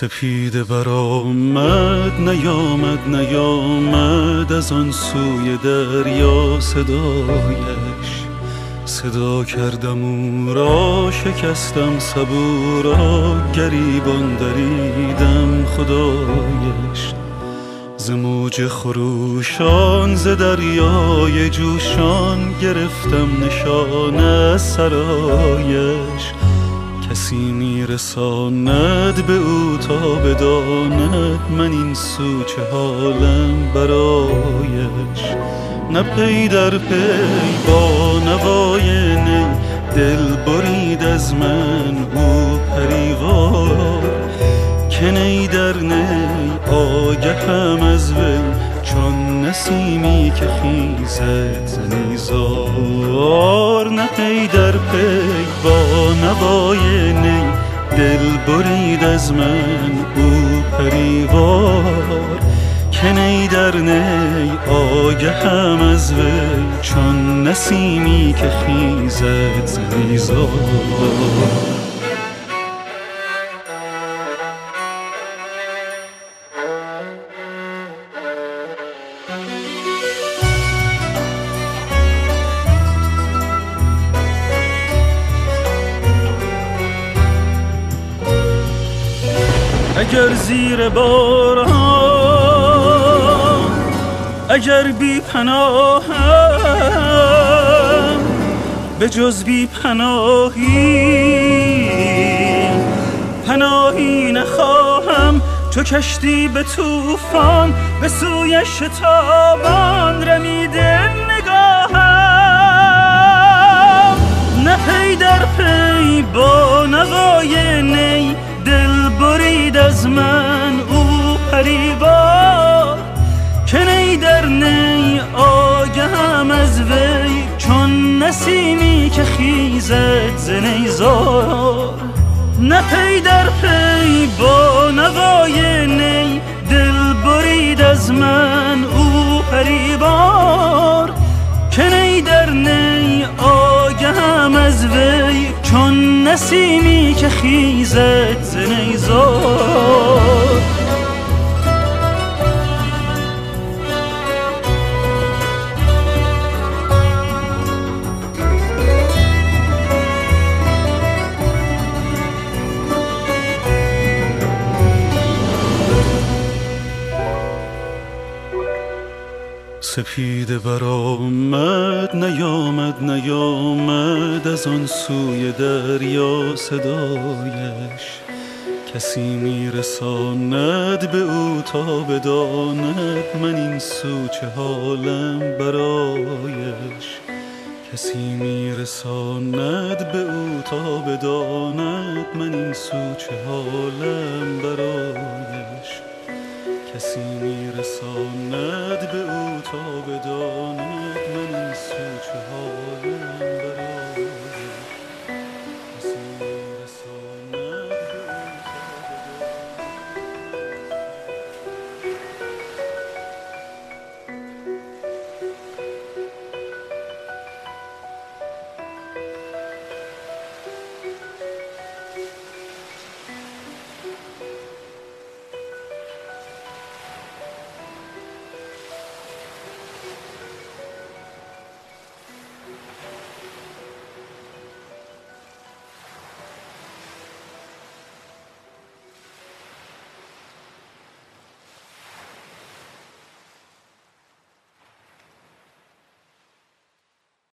سپیده برآمد نیامد از آن سوی دریا صدایش. صدا کردم او را شکستم سبو را، گریبان دریدم خدایش. ز موج خروشان ز دریای جوشان گرفتم نشان از سرایش. کسی میرساند به او تا بداند من این سو چه حالم برایش. نه پی در پی با نوای نی دل برید از من او پریوار. که نی در نی آگهم از وی چون نسیمی که خیزد ز نیزار. نه پی در پی با نوای نی دل برید از من او پریوار. که نی در نی آگهم از وی چون نسیمی که خیزد ز نیزار. اگر زیر باران اگر بی پناهم به جز بی پناهی نخواهم. چو کشتی به طوفان به سوی شتابان رمیده نگاهم. نه پی در پی با نوای نی دل برید از من او پریوار. که نی در نی آگهم از وی چون نسیمی که خیزد ز نیزار. نه پی در پی با نوای نی دل برید از من او پریوار. که نی در نی آگهم از وی چون نسیمی که خیزد ز نیزار. سپیده برآمد نیامد از آن سوی دریا صدایش. کسی میرساند به او تا بداند من این سو چه حالم برایش. کسی میرساند به او تا بداند من این سو چه حالم برایش. کسی میرساند به او تا بداند من این سو چه حالم